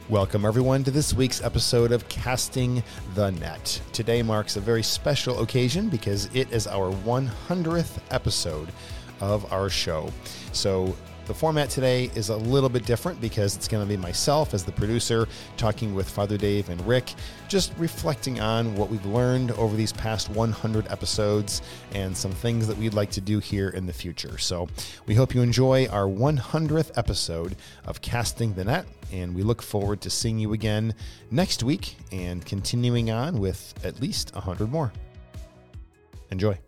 Welcome, everyone, to this week's episode of Casting the Net. Today marks a very special occasion because it is our 100th episode of our show. So the format today is a little bit different because it's going to be myself as the producer talking with Father Dave and Rick, just reflecting on what we've learned over these past 100 episodes and some things that we'd like to do here in the future. So we hope you enjoy our 100th episode of Casting the Net, and we look forward to seeing you again next week and continuing on with at least 100 more. Enjoy.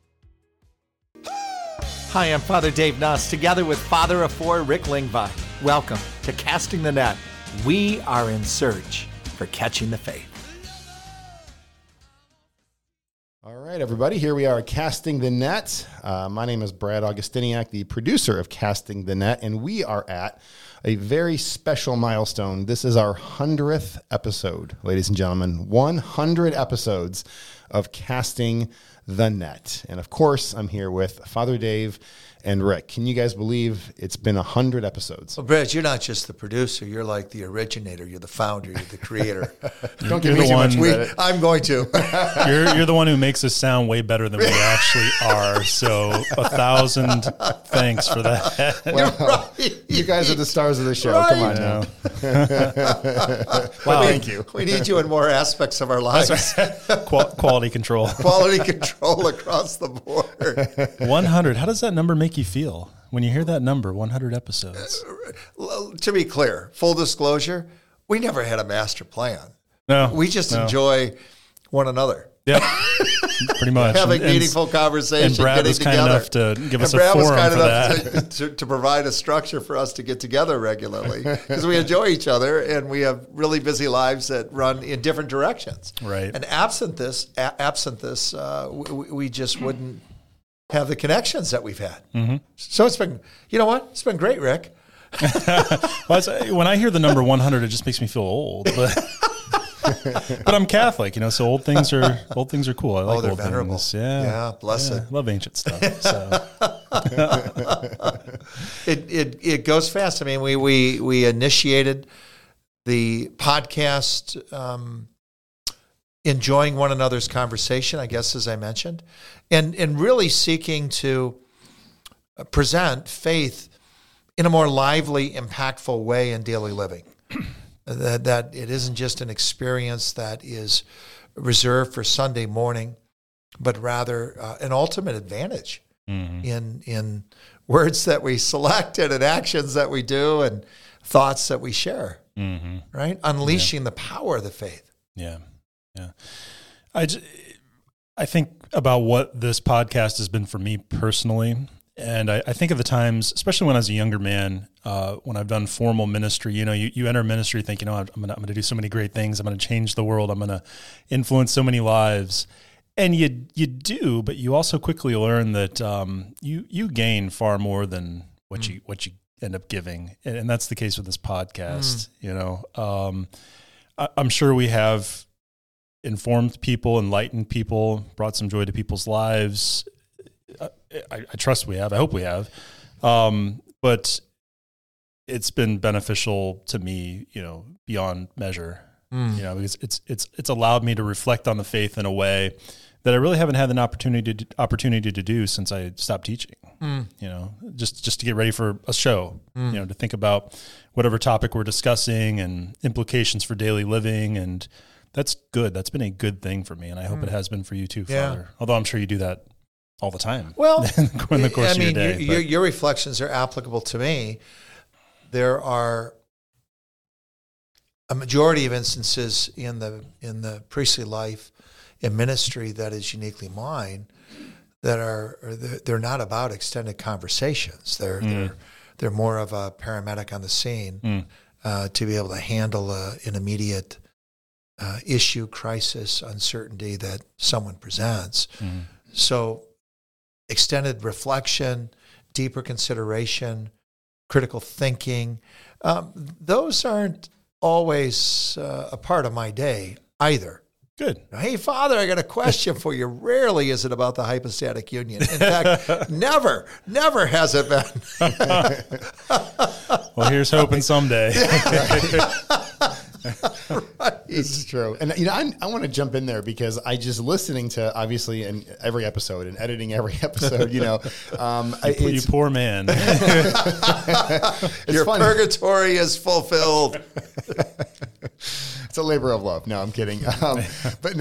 Hi, I'm Father Dave Nuss, together with Father of Four, Rick Lingvai. Welcome to Casting the Net. We are in search for catching the faith. All right, everybody, here we are, Casting the Net. My name is Brad Augustiniak, the producer of Casting the Net, and we are at a very special milestone. This is our 100th episode, ladies and gentlemen, 100 episodes of Casting the Net. And of course, I'm here with Father Dave and Rick. Can you guys believe it's been 100 episodes? Well, Brad, you're not just the producer. You're like the originator. You're the founder. You're the creator. Don't give me too much credit. I'm going to. You're the one who makes us sound way better than we actually are. So 1,000 thanks for that. Well, right. You guys are the stars of the show. Right. Come on now. Wow, thank you. We need you in more aspects of our lives. Quality control. Quality control across the board. 100. How does that number make you feel when you hear that number, 100 episodes? To be clear, full disclosure, we never had a master plan. No. We just enjoy one another. Yeah, pretty much. Having meaningful conversation, and Brad getting was kind together. enough to give us a Brad was forum kind for enough that. to provide a structure for us to get together regularly because we enjoy each other and we have really busy lives that run in different directions. Right. And absent this, we just wouldn't have the connections that we've had. Mm-hmm. So it's been, you know what? It's been great, Rick. Well, when I hear the number 100, it just makes me feel old. But I'm Catholic, so old things are cool. I like they're old venerable. things. Yeah, blessed. Yeah, love ancient stuff. So. It goes fast. I mean, we initiated the podcast, enjoying one another's conversation, I guess, as I mentioned, and really seeking to present faith in a more lively, impactful way in daily living. That it isn't just an experience that is reserved for Sunday morning, but rather an ultimate advantage in words that we select and in actions that we do and thoughts that we share, right? Unleashing the power of the faith. Yeah. I think about what this podcast has been for me personally. And I think of the times, especially when I was a younger man, when I've done formal ministry, you enter ministry thinking, I'm going to do so many great things. I'm going to change the world. I'm going to influence so many lives. And you do, but you also quickly learn that you gain far more than what you end up giving. And that's the case with this podcast. I'm sure we have informed people, enlightened people, brought some joy to people's lives. I trust we have. I hope we have. But it's been beneficial to me, beyond measure. Because it's allowed me to reflect on the faith in a way that I really haven't had an opportunity to do since I stopped teaching. Just to get ready for a show. To think about whatever topic we're discussing and implications for daily living, and that's good. That's been a good thing for me, and I hope it has been for you too, Father. Although I'm sure you do that all the time. Well, in the course of your day. Your reflections are applicable to me. There are a majority of instances in the priestly life, in ministry that is uniquely mine, that they're not about extended conversations. They're more of a paramedic on the scene to be able to handle an immediate issue, crisis, uncertainty that someone presents. So extended reflection, deeper consideration, critical thinking, those aren't always a part of my day either. Good. Hey, Father, I got a question for you. Rarely is it about the hypostatic union. In fact, never has it been. Well, here's hoping someday. This is true. And, I want to jump in there because I just listening to, obviously, in every episode and editing every episode, you poor man. Your funny. Purgatory is fulfilled. It's a labor of love. No, I'm kidding. But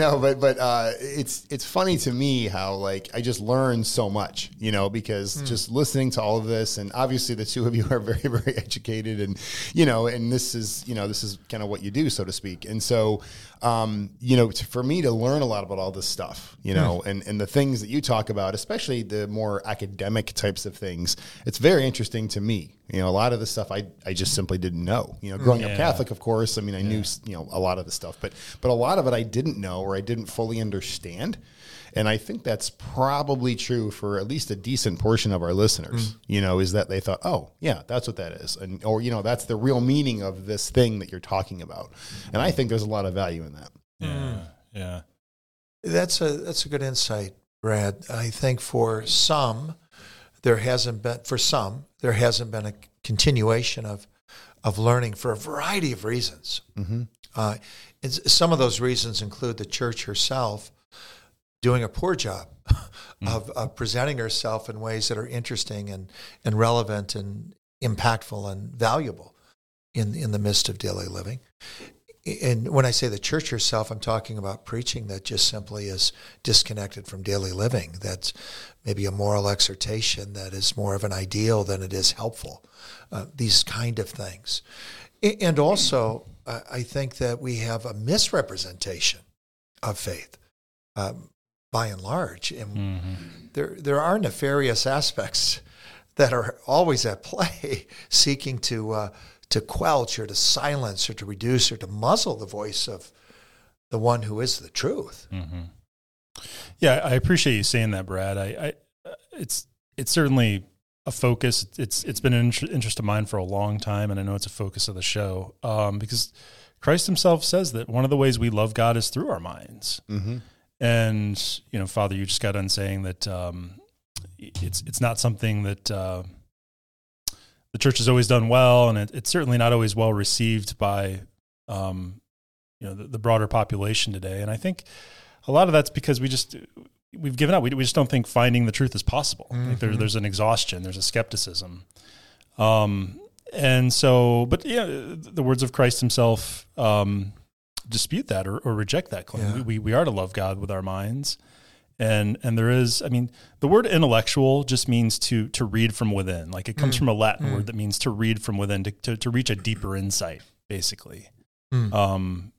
it's funny to me how, like, I just learned so much, because just listening to all of this, and obviously the two of you are very, very educated, and, and this is kind of what you do, so to speak. And so, for me to learn a lot about all this stuff, and the things that you talk about, especially the more academic types of things, it's very interesting to me. A lot of the stuff I just simply didn't know. Growing up Catholic, of course, I knew, a lot of the stuff, but a lot of it I didn't know or I didn't fully understand. And I think that's probably true for at least a decent portion of our listeners, is that they thought, oh, yeah, that's what that is. And, or, that's the real meaning of this thing that you're talking about. And I think there's a lot of value in that. Yeah. That's a good insight, Brad. I think for some, there hasn't been a continuation of learning for a variety of reasons. Mm-hmm. Some of those reasons include the church herself doing a poor job of presenting herself in ways that are interesting and relevant and impactful and valuable in the midst of daily living. And when I say the church herself, I'm talking about preaching that just simply is disconnected from daily living. That's maybe a moral exhortation that is more of an ideal than it is helpful. These kind of things. And also, I think that we have a misrepresentation of faith by and large. And there are nefarious aspects that are always at play, seeking to quelch or to silence or to reduce or to muzzle the voice of the one who is the truth. Mm-hmm. Yeah, I appreciate you saying that, Brad. It's certainly a focus. It's been an interest of mine for a long time, and I know it's a focus of the show because Christ himself says that one of the ways we love God is through our minds. Mm-hmm. And, Father, you just got done saying that it's not something that the church has always done well, and it's certainly not always well received by the broader population today. And I think a lot of that's because we've given up. We just don't think finding the truth is possible. Mm-hmm. Like there's an exhaustion, there's a skepticism. And so, but the words of Christ himself dispute that or reject that claim. Yeah. We are to love God with our minds. And there is, the word intellectual just means to read from within. Like it comes from a Latin word that means to read from within, to reach a deeper insight, basically. And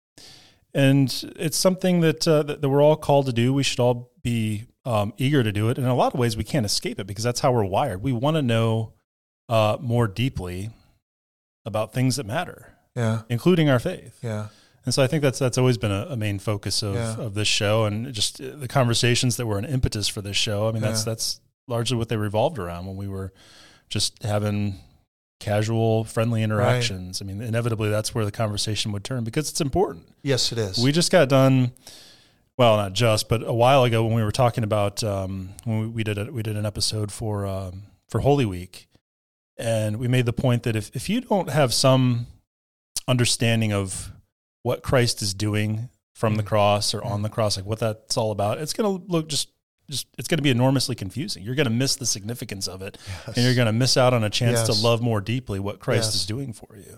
it's something that we're all called to do. We should all be eager to do it. And in a lot of ways, we can't escape it because that's how we're wired. We want to know more deeply about things that matter, including our faith. Yeah. And so I think that's always been a main focus of this show, and just the conversations that were an impetus for this show. That's largely what they revolved around when we were just having casual, friendly interactions. Right. Inevitably that's where the conversation would turn because it's important. Yes, it is. We just got done, well, not just, but a while ago when we were talking about when we did an episode for Holy Week, and we made the point that if you don't have some understanding of what Christ is doing from the cross or on the cross, like what that's all about, it's going to look just it's going to be enormously confusing. You're going to miss the significance of it, and you're going to miss out on a chance to love more deeply what Christ is doing for you.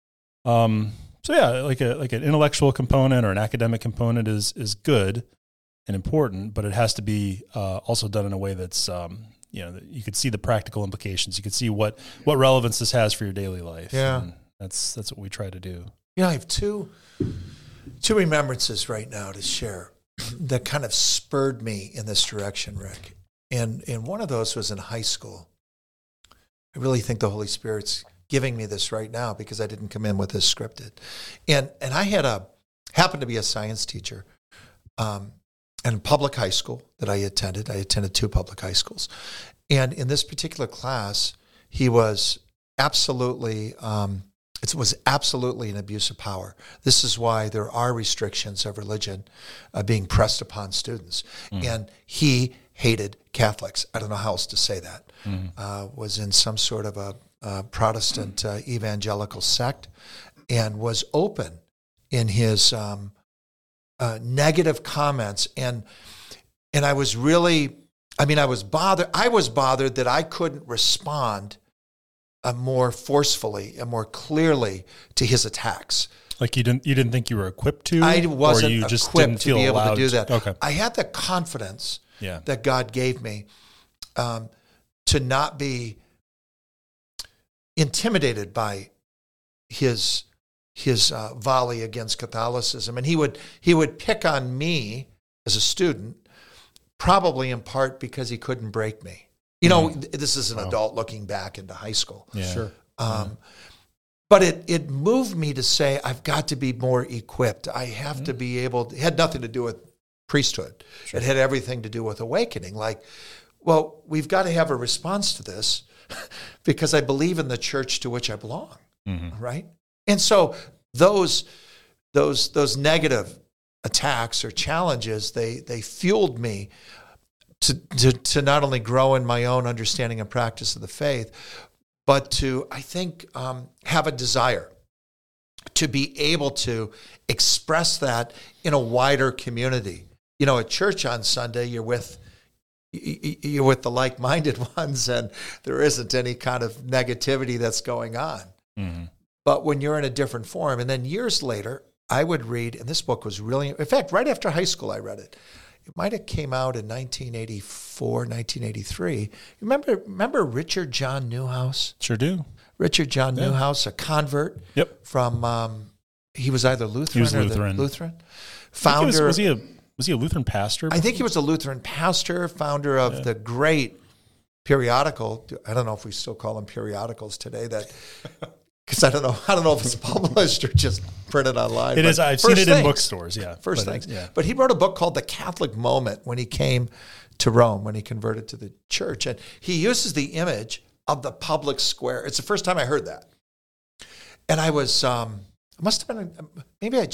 So yeah, like an intellectual component or an academic component is good and important, but it has to be also done in a way that's that you could see the practical implications. You could see what relevance this has for your daily life. Yeah, and that's what we try to do. I have two remembrances right now to share that kind of spurred me in this direction, Rick. And one of those was in high school. I really think the Holy Spirit's giving me this right now because I didn't come in with this scripted. And I happened to be a science teacher in public high school that I attended. I attended 2 public high schools. And in this particular class, he was absolutely... it was absolutely an abuse of power. This is why there are restrictions of religion being pressed upon students. And he hated Catholics. I don't know how else to say that. Was in some sort of a Protestant evangelical sect and was open in his negative comments, and I was really, I was bothered. I was bothered that I couldn't respond more forcefully and more clearly to his attacks. Like you didn't think you were equipped to? I wasn't or you just equipped didn't to feel be able allowed to do that. Okay. I had the confidence Yeah. that God gave me to not be intimidated by his volley against Catholicism, and he would pick on me as a student, probably in part because he couldn't break me. You know, this is an adult looking back into high school. Yeah. Sure. But it moved me to say, I've got to be more equipped. I have to be able. It had nothing to do with priesthood. Sure. It had everything to do with awakening. Like, well, we've got to have a response to this because I believe in the church to which I belong, right? And so those negative attacks or challenges, they fueled me to not only grow in my own understanding and practice of the faith, but to, I think, have a desire to be able to express that in a wider community. You know, at church on Sunday, you're with the like-minded ones, and there isn't any kind of negativity that's going on. Mm-hmm. But when you're in a different form, and then years later, I would read, and this book was really, in fact, right after high school, I read it. It might have came out in 1984, 1983. Remember Richard John Newhouse? Sure do. Richard John Newhouse, a convert. Yep. From, he was either Lutheran or Lutheran. Founder. Was he a Lutheran pastor? I think he was a Lutheran pastor, founder of the great periodical. I don't know if we still call them periodicals today. That because I don't know if it's published or just printed online. It is. I've seen it in bookstores. Yeah, First Things. But he wrote a book called The Catholic Moment when he came to Rome, when he converted to the church, and he uses the image of the public square. It's the first time I heard that, and I was must have been maybe I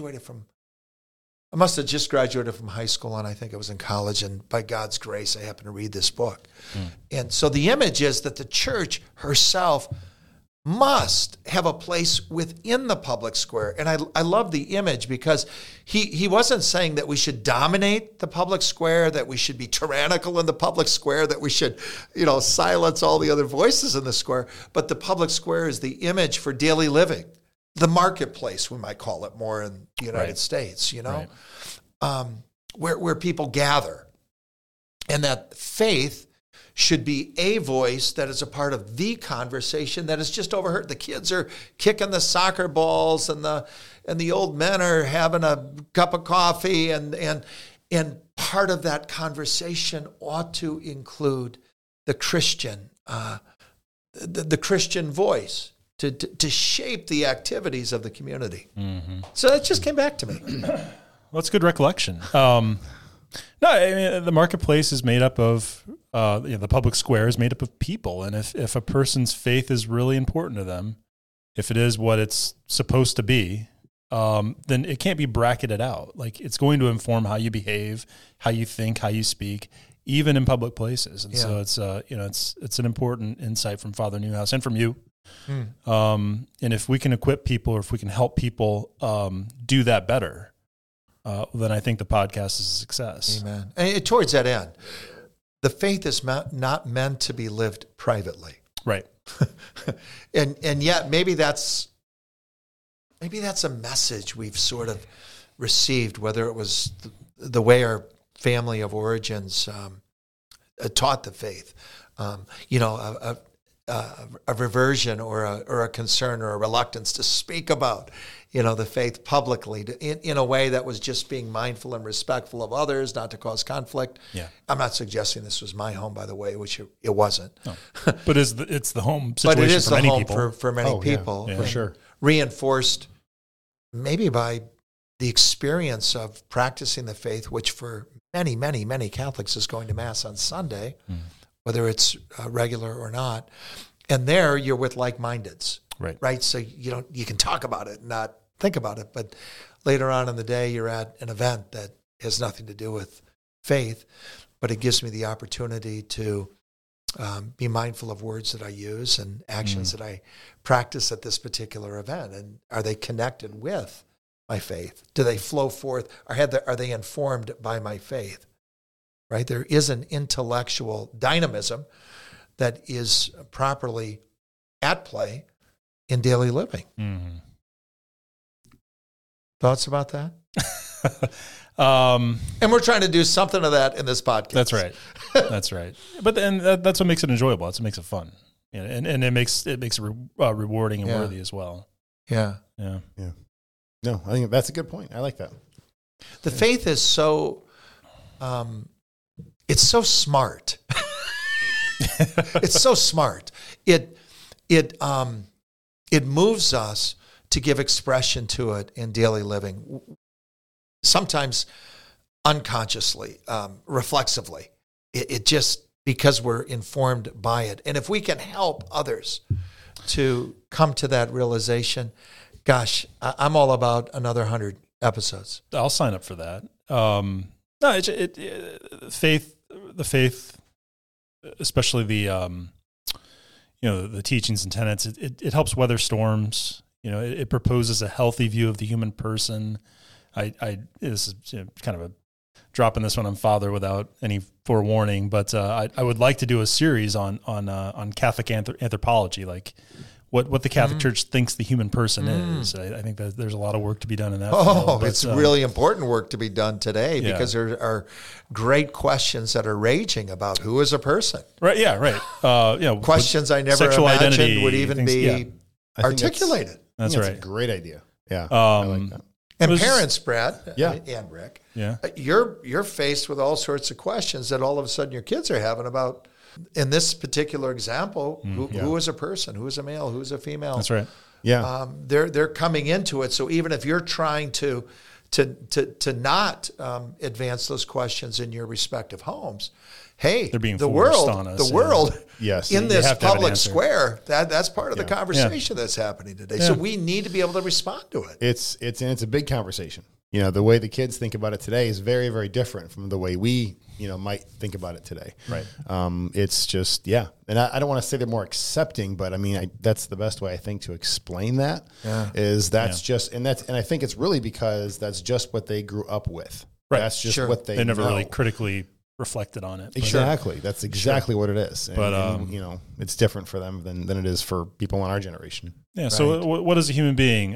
must have just graduated from high school, and I think I was in college, and by God's grace, I happened to read this book. And so the image is that the church herself must have a place within the public square. And I love the image because he wasn't saying that we should dominate the public square, that we should be tyrannical in the public square, that we should, silence all the other voices in the square. But the public square is the image for daily living. The marketplace, we might call it more in the United States, where people gather. And that faith should be a voice that is a part of the conversation that is just overheard. The kids are kicking the soccer balls, and the old men are having a cup of coffee, and part of that conversation ought to include the Christian, the Christian voice to shape the activities of the community. Mm-hmm. So that just came back to me. Well, that's good recollection. No, I mean, the marketplace is made up of, the public square is made up of people. And if a person's faith is really important to them, if it is what it's supposed to be, then it can't be bracketed out. Like, it's going to inform how you behave, how you think, how you speak, even in public places. And so it's an important insight from Father Newhouse and from you. And if we can equip people, or if we can help people do that better, then I think the podcast is a success. Amen. And towards that end, the faith is not meant to be lived privately. Right. and yet maybe that's a message we've sort of received, whether it was the way our family of origins taught the faith. A reversion or a concern or a reluctance to speak about, the faith publicly in a way that was just being mindful and respectful of others, not to cause conflict. Yeah. I'm not suggesting this was my home, by the way, which it wasn't. No. But it's the home situation but it is for many home people. For many people. Yeah, for sure. Reinforced maybe by the experience of practicing the faith, which for many, many, many Catholics is going to Mass on Sunday, whether it's regular or not. And there you're with like-mindeds, right? So you can talk about it and not think about it. But later on in the day, you're at an event that has nothing to do with faith, but it gives me the opportunity to be mindful of words that I use and actions that I practice at this particular event. And are they connected with my faith? Do they flow forth, or are they informed by my faith? Right? There is an intellectual dynamism that is properly at play in daily living. Mm-hmm. Thoughts about that? And we're trying to do something of that in this podcast. That's right. That's right. But then that's what makes it enjoyable. That's what makes it fun. Yeah, and it makes it rewarding and worthy as well. Yeah. Yeah. Yeah. No, I think that's a good point. I like that. The faith is so, it's so smart. It's so smart. It moves us to give expression to it in daily living. Sometimes unconsciously, reflexively. It just, because we're informed by it. And if we can help others to come to that realization, gosh, I'm all about another 100 episodes. I'll sign up for that. No, the faith, especially the the teachings and tenets, it helps weather storms. It proposes a healthy view of the human person. This is kind of a dropping this one on Father without any forewarning, but I would like to do a series on Catholic anthropology, like what the Catholic Church thinks the human person is. I think that there's a lot of work to be done in that field, it's really important work to be done today because there are great questions that are raging about who is a person. Right, yeah, right. Questions I never imagined would even be articulated. That's right. A great idea. Yeah, I like that. And parents, Brad, Yeah. and Rick, Yeah. You're faced with all sorts of questions that all of a sudden your kids are having about, in this particular example, who is a person, who is a male, who is a female. That's right. Yeah. They're coming into it. So even if you're trying to not advance those questions in your respective homes, hey, They're being the forced world, on us, the world, Yes. in You this have to have an public answer. square, that's part of the conversation that's happening today. So we need to be able to respond to it. It's a big conversation. The way the kids think about it today is very, very different from the way we, might think about it today. Right. It's just, and I don't want to say they're more accepting, but I mean, that's the best way I think to explain that is just, and I think it's really because that's just what they grew up with. Right. That's just what they never know. really critically reflected on it. Exactly. That's exactly what it is. And, But, it's different for them than it is for people in our generation. Yeah. So what is a human being?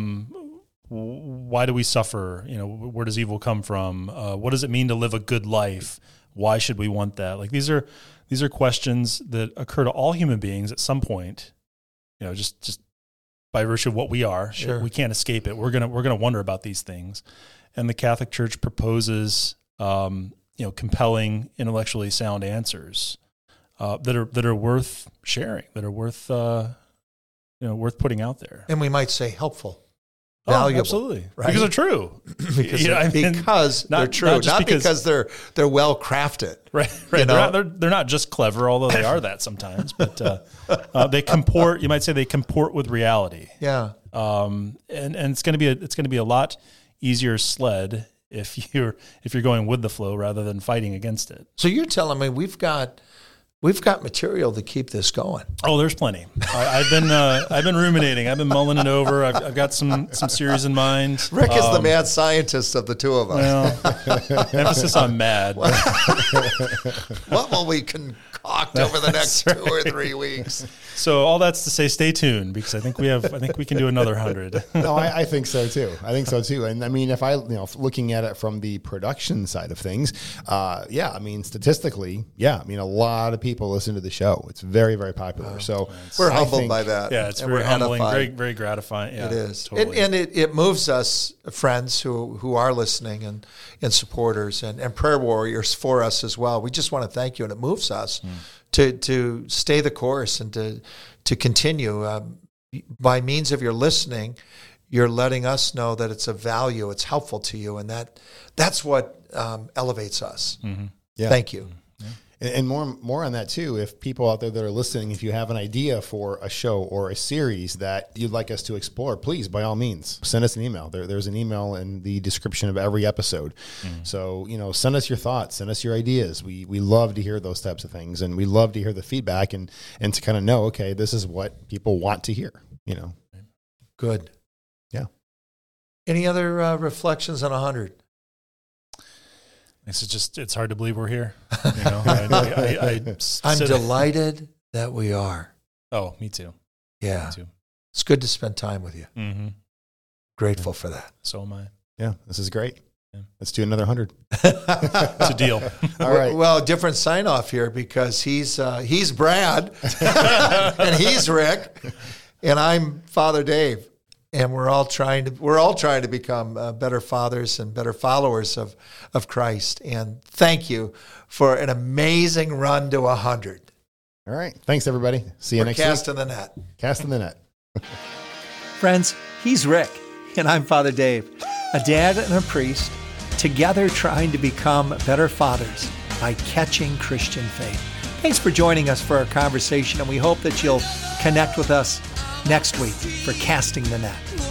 Why do we suffer? Where does evil come from? What does it mean to live a good life? Why should we want that? Like these are questions that occur to all human beings at some point. Just by virtue of what we are, we can't escape it. We're gonna wonder about these things, and the Catholic Church proposes compelling, intellectually sound answers that are worth sharing, that are worth worth putting out there. And we might say helpful. Valuable, absolutely, right? because they're true. because they're true, not because they're well crafted. Right. They're not just clever, although they are that sometimes. But they comport. You might say they comport with reality. Yeah. And it's going to be a lot easier sled if you're going with the flow rather than fighting against it. So you're telling me we've got material to keep this going. Oh, there's plenty. I've been ruminating. I've been mulling it over. I've got some series in mind. Rick is the mad scientist of the two of us. Well, emphasis on mad. What will we concoct over the next 2 or 3 weeks? So all that's to say, stay tuned because I think we can do another 100. No, I think so too. And I mean, if looking at it from the production side of things, statistically, a lot of people listen to the show. It's very, very popular. So we're humbled by that. Yeah, it's very humbling, very, very gratifying. Yeah, it is. Totally. And it moves us, friends who are listening and supporters and prayer warriors for us as well. We just want to thank you. And it moves us to stay the course and to continue. By means of your listening, you're letting us know that it's of value, it's helpful to you, and that's what elevates us. Mm-hmm. Yeah. Thank you. And more on that too. If people out there that are listening, if you have an idea for a show or a series that you'd like us to explore, please, by all means, send us an email. There's an email in the description of every episode. So, send us your thoughts, send us your ideas. We love to hear those types of things, and we love to hear the feedback and to kind of know, okay, this is what people want to hear. Good. Yeah. Any other reflections on 100? It's hard to believe we're here. You know, I'm delighted that we are. Oh, me too. Yeah. Me too. It's good to spend time with you. Mm-hmm. Grateful for that. So am I. Yeah, this is great. Yeah. Let's do another 100. It's a deal. All right. Well, different sign off here because he's Brad and he's Rick and I'm Father Dave. And we're all trying to become better fathers and better followers of Christ. And thank you for an amazing run to 100. All right. Thanks, everybody. See you next week. Casting the net. Casting the net. Friends, he's Rick, and I'm Father Dave, a dad and a priest, together trying to become better fathers by catching Christian faith. Thanks for joining us for our conversation, and we hope that you'll connect with us next week for Casting the Net.